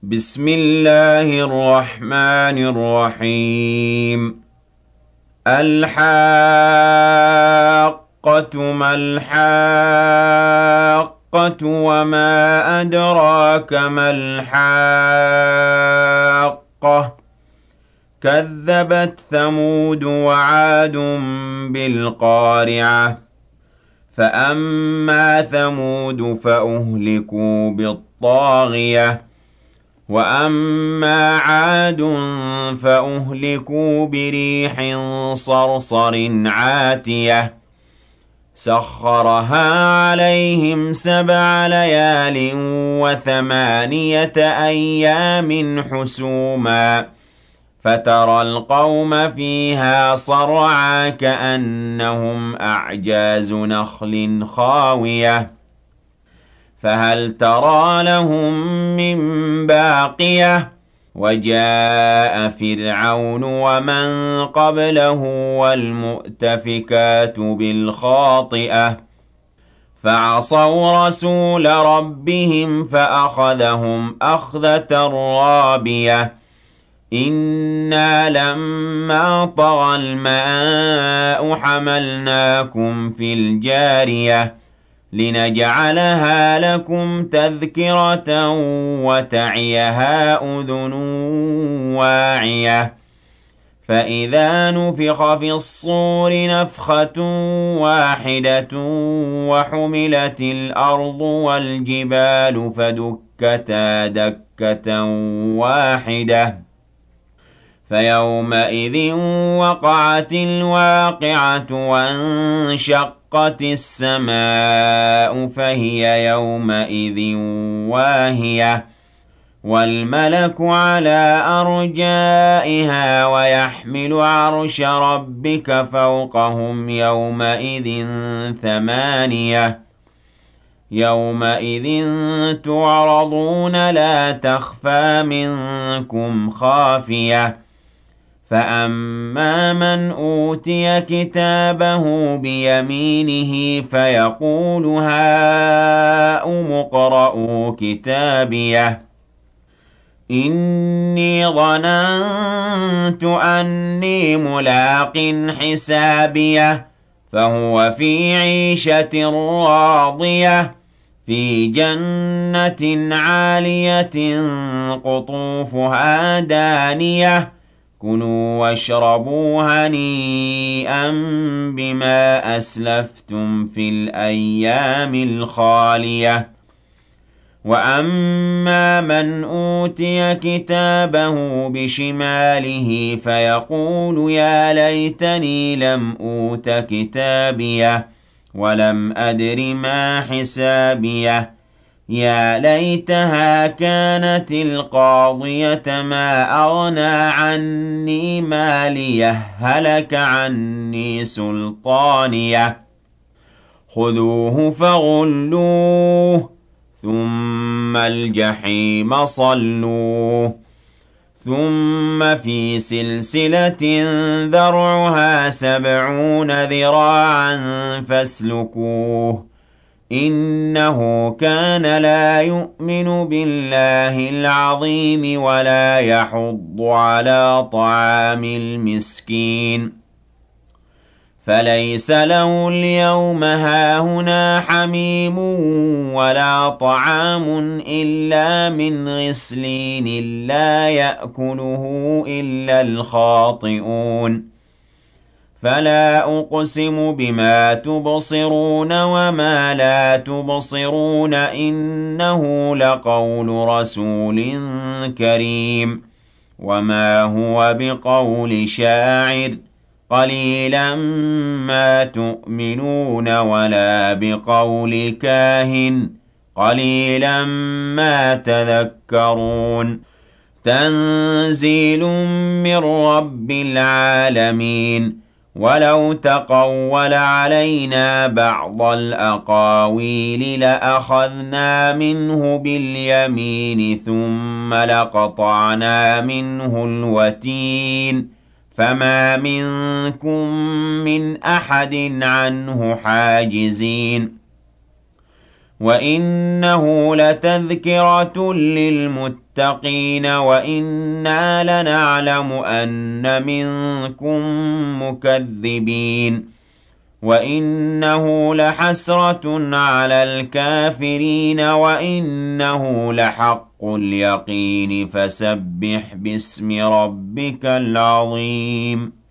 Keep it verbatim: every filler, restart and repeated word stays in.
بسم الله الرحمن الرحيم. الحاقة ما الحاقة وما أدراك ما الحاقة. كذبت ثمود وعاد بالقارعة. فأما ثمود فأهلكوا بالطاغية وأما عاد فأهلكوا بريح صرصر عاتية سخرها عليهم سبع ليال وثمانية أيام حسوما فترى القوم فيها صرعا كأنهم أعجاز نخل خاوية فهل ترى لهم من باقية. وجاء فرعون ومن قبله والمؤتفكات بالخاطئة فعصوا رسول ربهم فأخذهم أخذة رابية. إنا لما طغى الماء حملناكم في الجارية لنجعلها لكم تذكرة وتعيها أذن واعية. فإذا نفخ في الصور نفخة واحدة وحملت الأرض والجبال فدكتا دكة واحدة فيومئذ وقعت الواقعة وانشقت السماء فهي يومئذ واهية والملك على أرجائها ويحمل عرش ربك فوقهم يومئذ ثمانية. يومئذ تعرضون لا تخفى منكم خافية. فأما من أوتي كتابه بيمينه فيقول هاؤم اقرءوا كتابيه إني ظننت أني ملاق حسابيه فهو في عيشة راضية في جنة عالية قطوفها دانية كلوا واشربوا هنيئا بما أسلفتم في الأيام الخالية. وأما من أوتي كتابه بشماله فيقول يا ليتني لم أوت كتابيه ولم أدر ما حسابيه يا ليتها كانت القاضية ما أغنى عني ماليه هلك عني سلطانيه خذوه فغلوه ثم الجحيم صلوه ثم في سلسلة ذرعها سبعون ذراعا فاسلكوه إنه كان لا يؤمن بالله العظيم ولا يحض على طعام المسكين فليس له اليوم هاهنا حميم ولا طعام إلا من غسلين لا يأكله إلا الخاطئون. فلا أقسم بما تبصرون وما لا تبصرون إنه لقول رسول كريم وما هو بقول شاعر قليلا ما تؤمنون ولا بقول كاهن قليلا ما تذكرون. تنزيل من رب العالمين. ولو تقول علينا بعض الأقاويل لأخذنا منه باليمين ثم لقطعنا منه الوتين فما منكم من أحد عنه حاجزين. وإنه لتذكرة للمتقين المتقين وإنا لنعلم أن منكم مكذبين وإنه لحسرة على الكافرين وإنه لحق اليقين فسبح باسم ربك العظيم